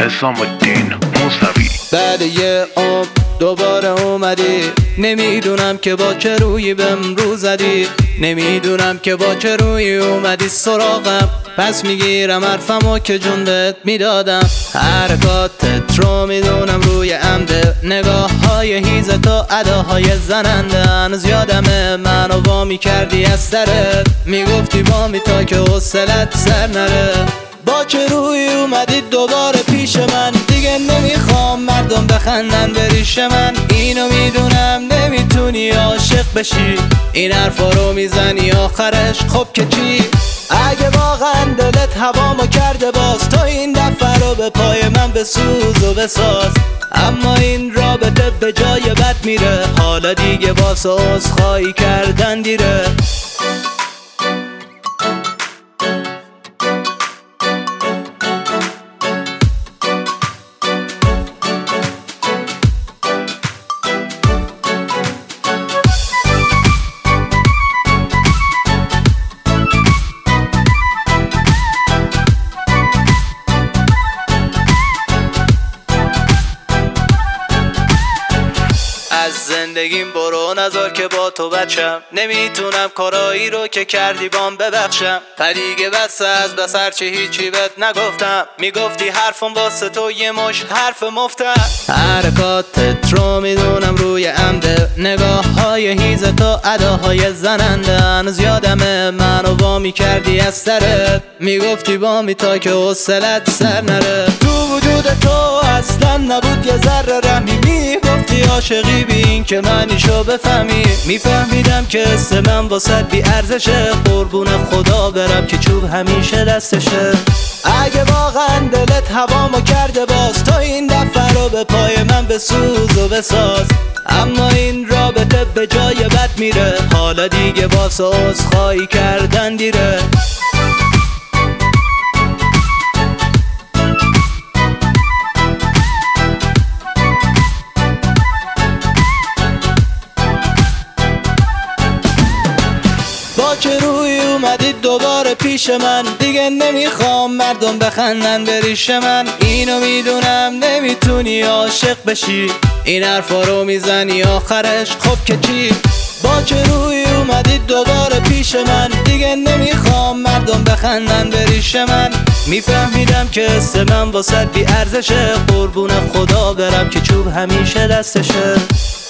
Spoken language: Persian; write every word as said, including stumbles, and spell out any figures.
حسام الدین موسوی. بعد یه عمر دوباره اومدی، نمیدونم که با چه روی بهم رو زدی، نمیدونم که با چه روی اومدی سراغم. پس میگیرم حرفمو که جون بهت میدادم، حرکاتت رو میدونم روی عمده، نگاه های هیزت و اداهای زننده. هنوز یادمه منو وا میکردی از سرت، میگفتی با می تا که حوصلت سر نره. با چه روی اومدی دوباره پیش من، دیگه نمیخوام مردم بخندن به ریش من. اینو میدونم نمیتونی عاشق بشی، این حرفا رو میزنی آخرش خب که چی؟ اگه واقعا دلت هوامو کرده باز، تو این دفعه رو به پای من بسوز و بساز. اما این رابطه به جای بد میره، حالا دیگه واسه عذرخواهی کردن دیره. از زندگیم برو نذار که با تو بچم، نمیتونم کارایی رو که کردی بام ببخشم. پدیگه بس از بسر چه هیچی بهت نگفتم، میگفتی حرفم واسه تو یه مش حرف مفتم. حرکاتت رو میدونم روی عمده، نگاه های هیزت و اداهای زننده. هنوز یادمه منو وا میکردی از سرت، میگفتی با می تا که حوصلت سر نره. تو وجود تو اصلا نبود یه ذره رحمی، میگفتی عاشقی بی این که معنیشو بفهمی. میفهمیدم که اسم من واسه بی ارزشه، قربون خدا برم که چوب همیشه دستشه. اگه واقعا دلت هوامو کرده باز، تو این دفعه رو به پای من بسوز و بساز. اما این رابطه به جای بد میره، حالا دیگه واسه عذرخواهی کردن دیره. با چه روی اومدی دوباره پیش من، دیگه نمیخوام مردم بخندن به ریش من. اینو میدونم نمیتونی عاشق بشی، این حرفا رو میزنی آخرش خب که چی؟ با چه روی اومدی دوباره پیش من، دیگه نمیخوام مردم بخندن به ریش من. میفهمیدم که اسم من واسه بی ارزشه، قربون خدا برم که چوب همیشه دستشه.